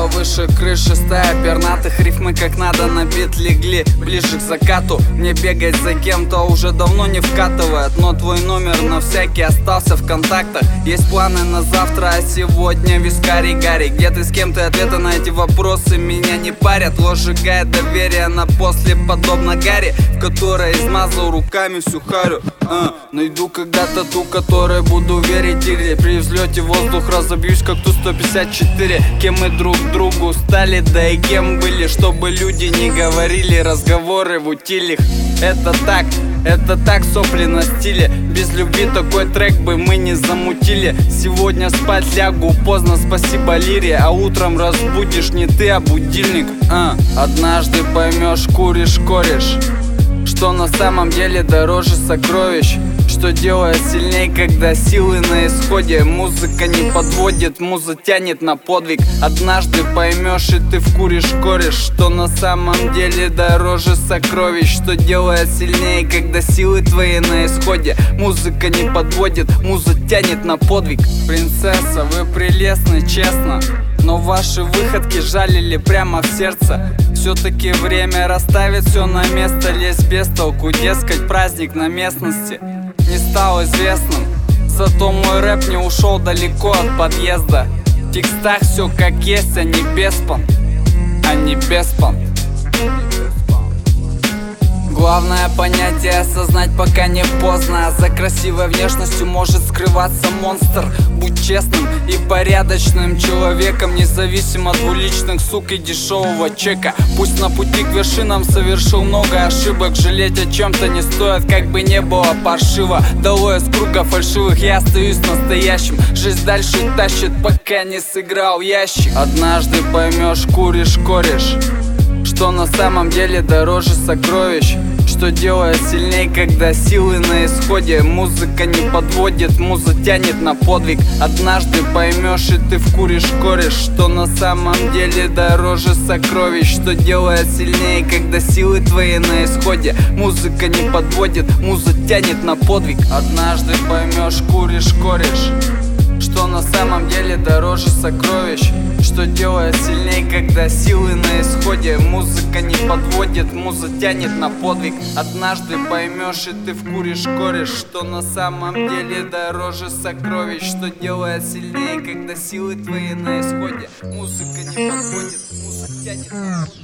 небо выше крыши, стая пернатых, рифмы как надо на бит легли. Ближе к закату мне бегать за кем-то уже давно не вкатывает, но твой номер на всякий остался в контактах. Есть планы на завтра, а сегодня вискарий Гарри. Где ты, с кем ты, ответы на эти вопросы меня не парят. Ложь сжигает доверие на после, подобно Гарри, в которой измазал руками всю харю. Найду когда-то ту, которой буду верить, или при взлете в воздух разобьюсь как Ту-154. Кем мы друг другу стали, да и кем были, чтобы люди не говорили разговоры в утилях. Это так, сопли на стиле. Без любви такой трек бы мы не замутили. Сегодня спать лягу поздно, спасибо лире, а утром разбудишь не ты, а будильник. Однажды поймешь, куришь кореш, что на самом деле дороже сокровищ. Что делает сильней, когда силы на исходе. Музыка не подводит, муза тянет на подвиг. Однажды поймешь и ты вкуришь кореш, что на самом деле дороже сокровищ. Что делает сильнее, когда силы твои на исходе. Музыка не подводит, муза тянет на подвиг. Принцесса, вы прелестны, честно, но ваши выходки жалили прямо в сердце. Все-таки время расставит все на место. Лезь без толку, дескать, праздник на местности не стал известным. Зато мой рэп не ушел далеко от подъезда. В текстах все как есть, а не беспон, а не беспон. Главное понятие осознать, пока не поздно. За красивой внешностью может скрываться монстр. Будь честным и порядочным человеком, независимо от двуличных сук и дешевого чека. Пусть на пути к вершинам совершил много ошибок, жалеть о чем-то не стоит, как бы не было паршиво. Долой из круга фальшивых, я остаюсь настоящим. Жизнь дальше тащит, пока не сыграл ящик. Однажды поймешь, куришь кореш, что на самом деле дороже сокровищ. Что делает сильней, когда силы на исходе. Музыка не подводит, муза тянет на подвиг. Однажды поймешь и ты вкуришь кореш, что на самом деле дороже сокровищ. Что делает сильнее, когда силы твои на исходе. Музыка не подводит, муза тянет на подвиг. Однажды поймешь, куришь кореш, что на самом деле дороже сокровищ. Что делает сильней, когда силы на исходе. Музыка не подводит, муза тянет на подвиг. Однажды поймешь и ты вкуришь кореш, что на самом деле дороже сокровищ. Что делает сильнее, когда силы твои на исходе. Музыка не подводит, муза тянет на подвиг.